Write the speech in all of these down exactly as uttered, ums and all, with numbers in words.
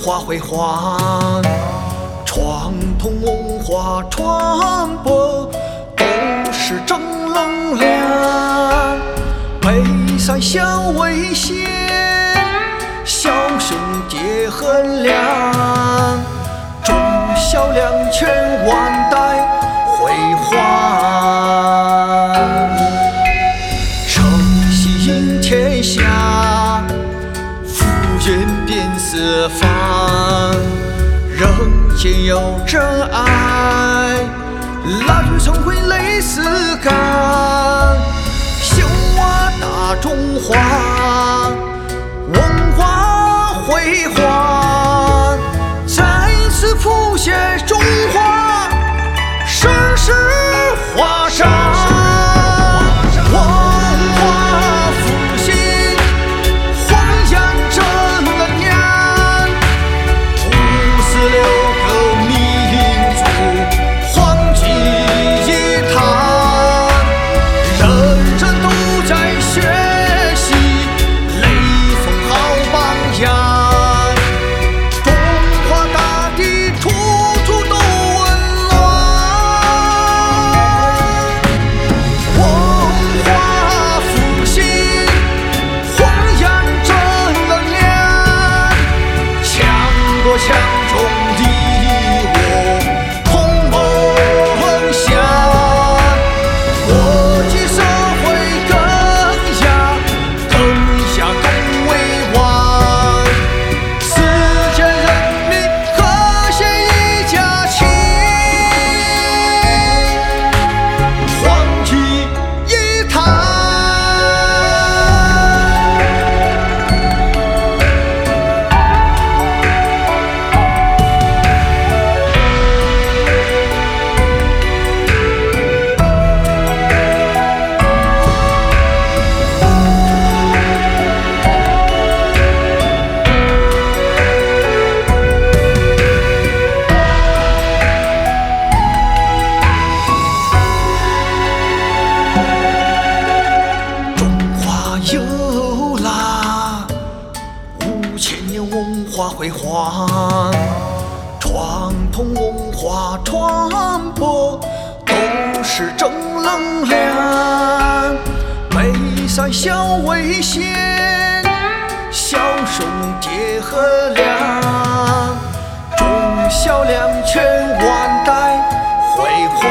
化辉煌，传统文化传播都是正能量。眉山小微县，小兄弟衡量，忠孝两全万代辉煌。诚信赢天下，福源遍四方，人间有真爱，蜡炬成灰泪丝干。秀瓦大中华，文化辉煌，再次谱写中华盛世华章。文化复兴，弘扬正能量，五十六个民族欢聚一堂，人人都在学习，雷锋好榜样。中华大地处处都温暖，文化复兴，弘扬正能量，强国强中敌我同梦想，国际社会更加更加更为王，世界人民和谐一家亲，欢聚一堂。中华有啦，五千年文化辉煌，传统文化传播都是正能量。眉山小微县，小兄弟衡量，忠孝两全万代辉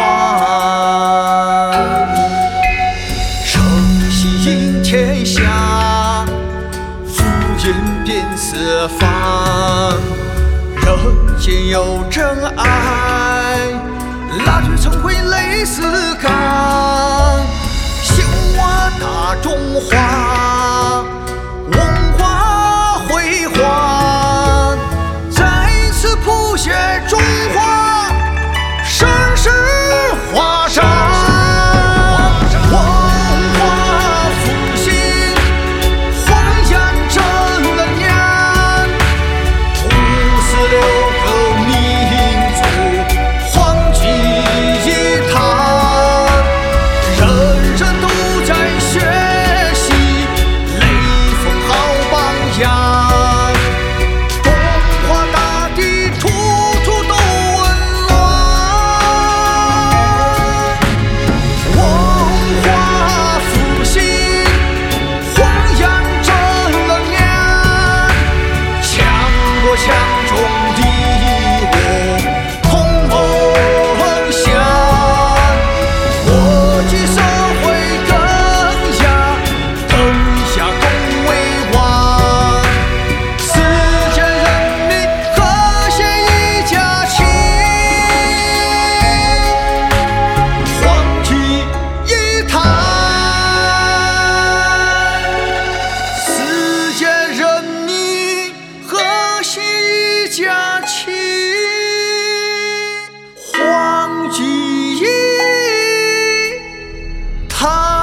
煌。诚信赢天下，福源遍四方，人间有真爱，蜡炬成灰泪丝干。秀瓦大中华，文化辉煌，再次谱写中华盛世华章。文化复兴，弘扬正能量，五十六个民族欢聚一堂，人人都在学习，雷锋好榜样。中华大地处处都温暖，文化复兴，弘扬正能量，强国强中敌我同梦想，国际社会更加更加更为王，世界人民和谐一家亲，欢聚一堂。世界人民和谐一家亲，欢聚一堂。